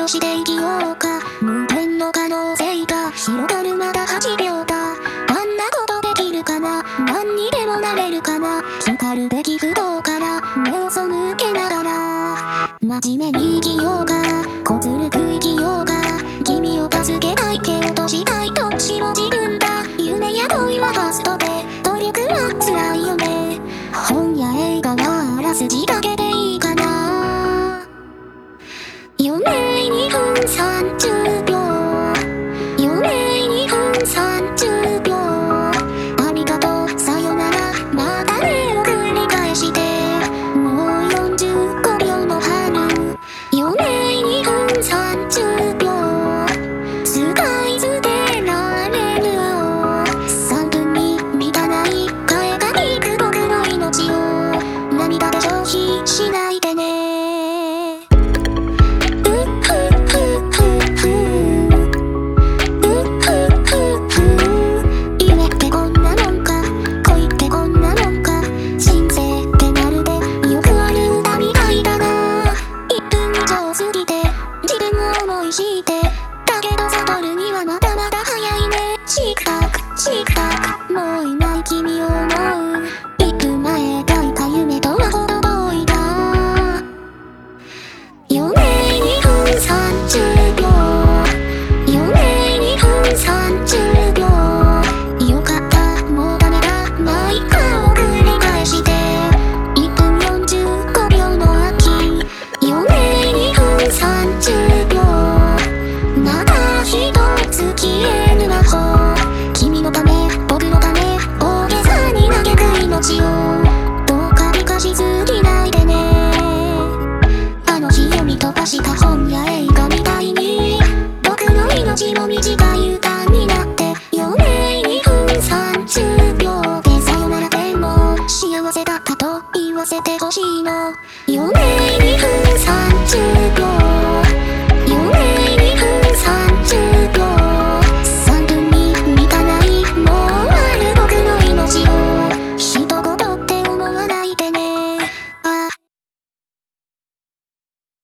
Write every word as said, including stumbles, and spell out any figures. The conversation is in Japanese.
として生きようか。無限の可能性が広がるまだはちびょうだ。あんなことできるかな、何にでもなれるかな。叱るべき不動から目を背けながら真面目に生きようか、小ずるく生きようか。君を助けたい蹴落としたいどっちも自分だ。夢や恋はファストで努力は辛いよね。本や映画はあらすじだけでいいかな。余命にふんさんじゅうびょう、余命にふんさんじゅうびょう。ありがとうさよならまたねを繰り返して、もうよんじゅうごびょうの春。余命にふんさんじゅうびょう、スカイズでられる青。さんぷんに満たない替えが利く僕の命を涙で消費しないでね。だけど悟るにはまだまだ早いね。チクタクチクタクもういない君を思う。いく前描いた夢とはほど遠いな。余命にふんさんじゅうびょう、余命にふんさんじゅうびょう。よかったもうダメだまあいっかを繰り返して、いっぷんよんじゅうごびょうの秋。余命にふんさんじゅうびょう、まだ一つ消えぬ魔法。君のため僕のため大げさに嘆く命をどうか美化しすぎないでね。あの日読み飛ばした本や映画みたいに僕の命も短い歌になって、余命にふんさんじゅうびょうでさよならでも幸せだったと言わせてほしいの。余命に